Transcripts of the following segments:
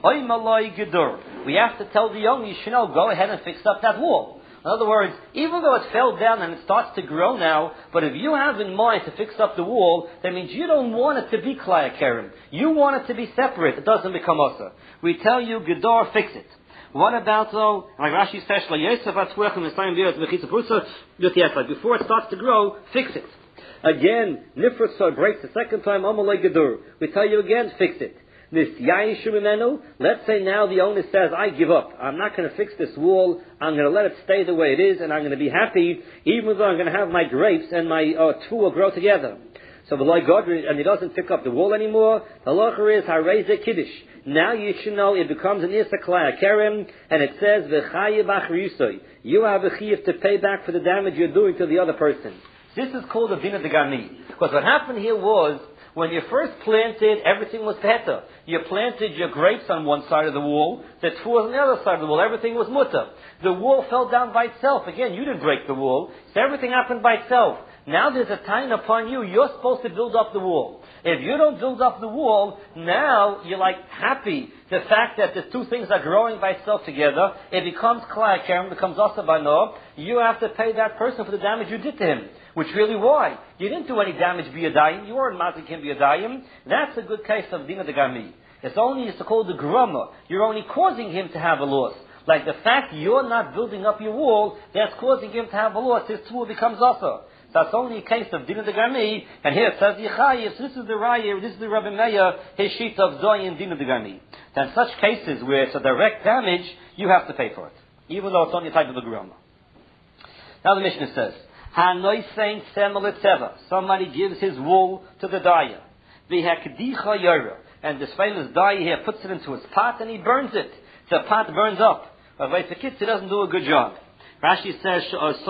Oy malay gedur. We have to tell the owner, Yishno, go ahead and fix up that wall. In other words, even though it fell down and it starts to grow now, but if you have in mind to fix up the wall, that means you don't want it to be Klaya Kerem. You want it to be separate. It doesn't become Asa. We tell you, Gedor, fix it. What about though, like Rashi says, before it starts to grow, fix it. Again, Nifrasa breaks the second time, Amalei Gedur. We tell you again, fix it. This let's say now the owner says, I give up. I'm not going to fix this wall. I'm going to let it stay the way it is, and I'm going to be happy, even though I'm going to have my grapes and my tfuah grow together. So the Lord God, and he doesn't pick up the wall anymore. The halacha is hareze kiddush. Now you should know it becomes an isa klaya kerem, and it says v'chayev achriusoy. You have a chiyuv to pay back for the damage you're doing to the other person. This is called a dina degami. Because what happened here was, when you first planted, everything was better. You planted your grapes on one side of the wall, the tfuah on the other side of the wall. Everything was mutter. The wall fell down by itself. Again, you didn't break the wall, so everything happened by itself. Now there's a time upon you. You're supposed to build up the wall. If you don't build up the wall, now you're like happy. The fact that the two things are growing by itself together, it becomes klaya kerem, becomes asabano. You have to pay that person for the damage you did to him. Which really, why? You didn't do any damage biyadayim. You weren't mazik him biyadayim. That's a good case of dina degami. It's called the grama. You're only causing him to have a loss. Like the fact you're not building up your wall, that's causing him to have a loss. His tool becomes asa. That's only a case of dina degami. And here it says yichayis. This is the raya. This is the Rabbi Meir. His sheet of zoyin dina degami. Then such cases where it's a direct damage, you have to pay for it, even though it's only a type of the grama. Now the Mishnah says, somebody gives his wool to the dyer. And this famous dyer here puts it into his pot and he burns it. The pot burns up. But the kids, he doesn't do a good job. Rashi says,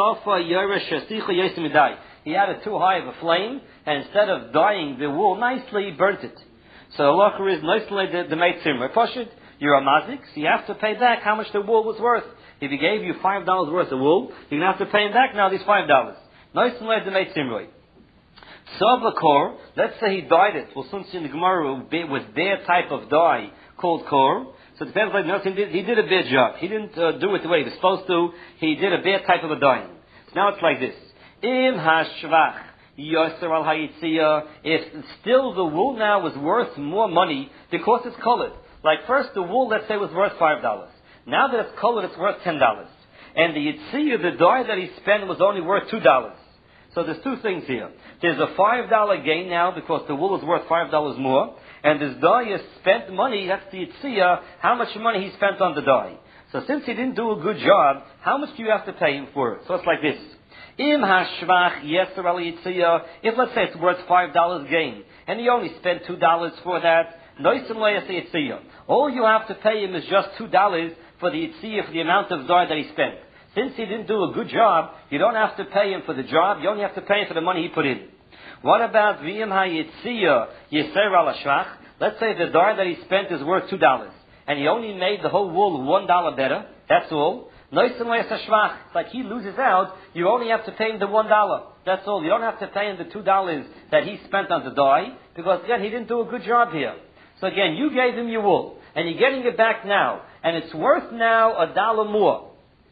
he had it too high of a flame, and instead of dyeing the wool nicely, he burnt it. So Allah is nicely the mate simmer. You're a mazik, so you have to pay back how much the wool was worth. If he gave you $5 worth of wool, you're going to have to pay him back now these $5. Nice and let the mate simroi. Sabakor, let's say he dyed it. Well, since in the Gemara was their type of dye called kor, so it depends. Like he did a bad job. He didn't do it the way he was supposed to. He did a bad type of a dyeing. So now it's like this: Im hashvach yoser al hayitzia. If still the wool now was worth more money because it's colored. Like first the wool, let's say, was worth $5. Now that it's colored, it's worth $10. And the yitzia, the dye that he spent, was only worth $2. So there's two things here. There's a $5 gain now because the wool is worth $5 more. And this dye has spent money, that's the yitzia, how much money he spent on the dye. So since he didn't do a good job, how much do you have to pay him for it? So it's like this. Im hashvach yeser al yitzia. If let's say it's worth $5 gain, and he only spent $2 for that, all you have to pay him is just $2 for the yitzia, for the amount of dye that he spent. Since he didn't do a good job, you don't have to pay him for the job, you only have to pay him for the money he put in. What about v'im hayitzia yeser al hashvach? Let's say the dye that he spent is worth $2, and he only made the whole wool $1 better, that's all. It's like he loses out, you only have to pay him the $1. That's all. You don't have to pay him the $2 that he spent on the dye, because again, he didn't do a good job here. So again, you gave him your wool, and you're getting it back now, and it's worth now $1 more.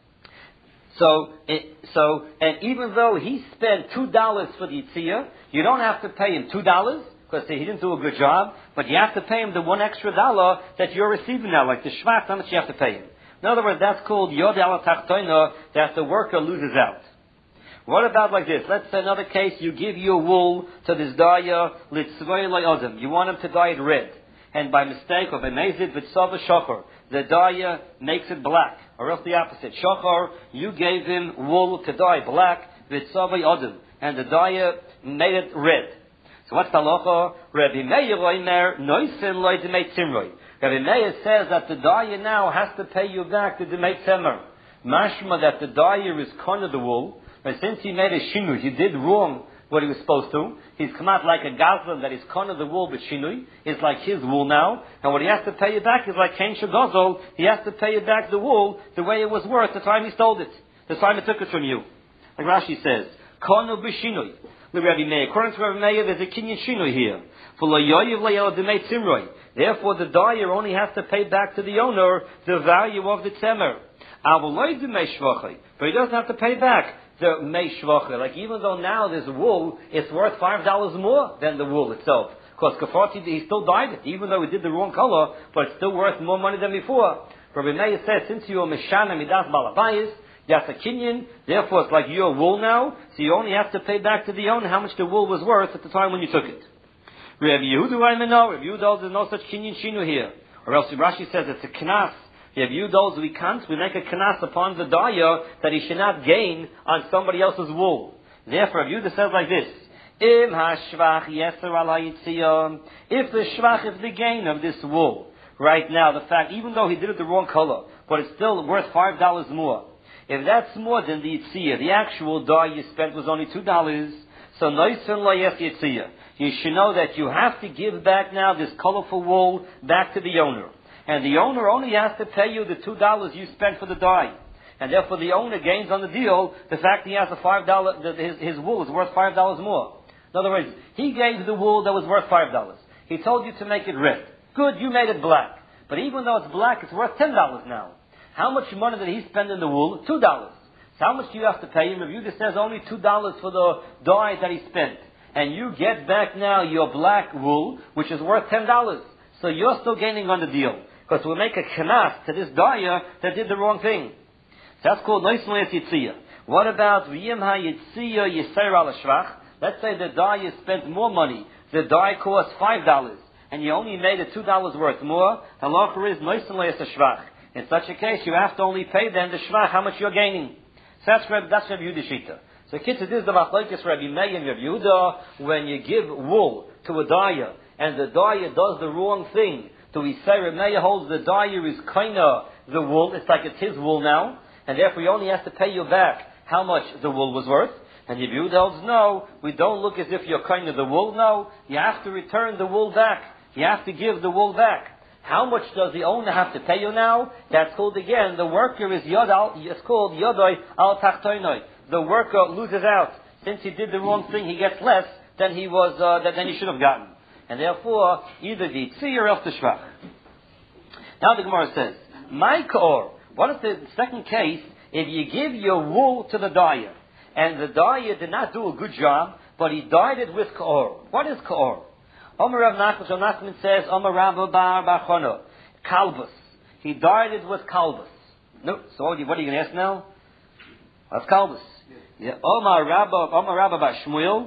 And even though he spent $2 for the yitzia, you don't have to pay him $2, because he didn't do a good job, but you have to pay him the $1 extra that you're receiving now, like the shvat, how much you have to pay him. In other words, that's called yod ala tachtoina, that the worker loses out. What about like this? Let's say another case, you give your wool to this dyer, litzvoi lo'odem. You want him to dye it red. And by mistake, or by mezid v'tzava shachar, the dyer makes it black. Or else the opposite. Shachar, you gave him wool to dye black, v'tzava odem. And the dyer made it red. So what's the halacha? Rabbi Meir oimer, noisen loy demeit simroi. Rabbi Meir says that the dyer now has to pay you back the demeit simroi. Mashma that the dyer is con of the wool. And since he made a shinui, he did wrong what he was supposed to. He's come out like a gazlan that is con of the wool but shinui. It's like his wool now. And what he has to pay you back is like Ken Shagozol. He has to pay you back the wool the way it was worth the time he stole it. The time he took it from you. Like Rashi says, kon of b'shinui. The Rabbi Meir. According to Rabbi Meir, there's a kinyan shinui here. For lo yoyiv le'el demeit simroi. Therefore, the dyer only has to pay back to the owner the value of the tzemer. But he doesn't have to pay back the mei shvacha. Like even though now this wool is worth $5 more than the wool itself. Because Kafarti, he still dyed it, even though he did the wrong color, but it's still worth more money than before. Rabbi Meir says, since you are Meshana Midas Balabayis, that's a kinyan, therefore it's like your wool now, so you only have to pay back to the owner how much the wool was worth at the time when you took it. Rabbi Yehuda, I know, Rabbi Yehuda, there's no such kinyan shinu here. Or else Rashi says it's a knas. Rabbi Yehuda, we make a knas upon the dyer that he should not gain on somebody else's wool. Therefore, Rabbi Yehuda says like this, if the shvach is the gain of this wool, right now, the fact, even though he did it the wrong color, but it's still worth $5 more. If that's more than the yitziyah, the actual dye you spent was only $2, so noisun lo yes yitziyah. You should know that you have to give back now this colorful wool back to the owner. And the owner only has to pay you the $2 you spent for the dye. And therefore the owner gains on the deal the fact he has a $5, his wool is worth $5 more. In other words, he gave the wool that was worth $5. He told you to make it red. Good, you made it black. But even though it's black, it's worth $10 now. How much money did he spend in the wool? $2. So how much do you have to pay him? Review this says only $2 for the dye that he spent. And you get back now your black wool, which is worth $10. So you're still gaining on the deal. Because we'll make a knas to this dyer that did the wrong thing. So that's called Noismo Yitziyah. What about V'yim HaYitziyah Yisayr Al Shvach? Let's say the dye spent more money. The dye cost $5. And you only made it $2 worth more. Halacha is Noismo Shvach. In such a case, you have to only pay then the shvach how much you're gaining. So that's Rabbi Yehuda Shita. So kids, it is the machlokes Rabbi Meir and Rabbi Yehuda. When you give wool to a dyer, and the dyer does the wrong thing, so we say Rabbi Meir holds the dyer is kinda the wool. It's like it's his wool now, and therefore he only has to pay you back how much the wool was worth. And Rabbi Yehuda holds no, we don't look as if you're kinda the wool. No, you have to return the wool back. You have to give the wool back. How much does the owner have to pay you now? That's called again, the worker is it's called Yodoi al Tachtoinoi. The worker loses out. Since he did the wrong thing, he gets less than he should have gotten. And therefore, either the Tzir or else the Shvach. Now the Gemara says, My Ka'or, what is the second case if you give your wool to the dyer, and the dyer did not do a good job, but he dyed it with Ka'or. What is Ka'or? Omer Rav Nachman says, Omer Rabba Bar Bachona, Kalbus. He dyed it with Kalbus. No, so what are you going to ask now? What's Kalbus? Yeah. Omer Rabba Bar Shmuel,